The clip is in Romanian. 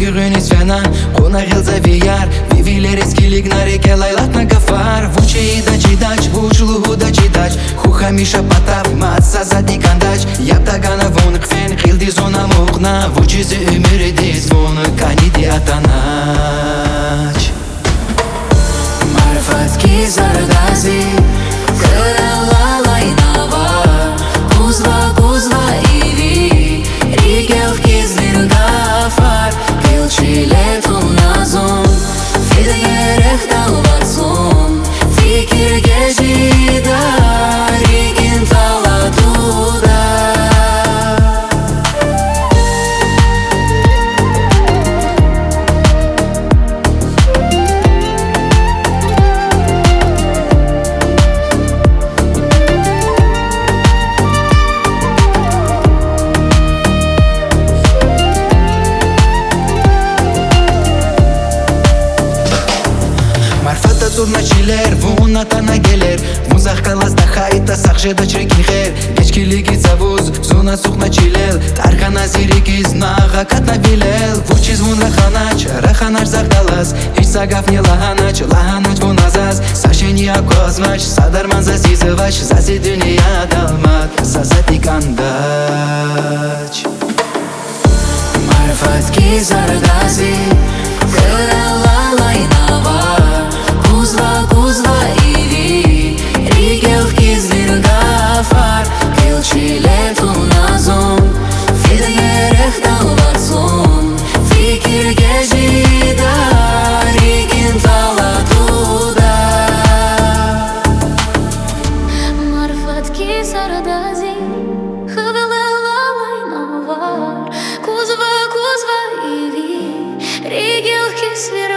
Гюгюн из вяна, кона гилза вияр Вивилер эскилик на реке лайлат на гафар Вучи и дачи, вучлугу дачи Хуха миша патав, матса зади кандач Яптагана вон кфен, хилди зона мухна Вучизи умири диз вон, каниди атанач Марфатки зардази, крала лайнава Кузва иви, ригелки звиргафар Пилчилету назон, фидерех далвацон Фикирге жида, ригин талатуда Zurnachiler, vunatana geler Muzaq kalas da xayta saqsheda chrekin kher Gechkiligi zavuz, zuna suqnachilel Targana zirigiz naga katna bilel Vuchiz vun raxanach zaqdalas Hich sagaf ne lahanach vun azaz Sasheni akozvach, sadarman zazizvach Zazi dünya dalmat, zazati kandach Marfatki zardazi, krala lajnava Кузва иви, ригелки звиргафар Пилчилету назон, фидерех далвацон Фикирге жида, ригин талатуда Марфатки зардази, хавелела лайнава Кузва иви, ригелки звиргафар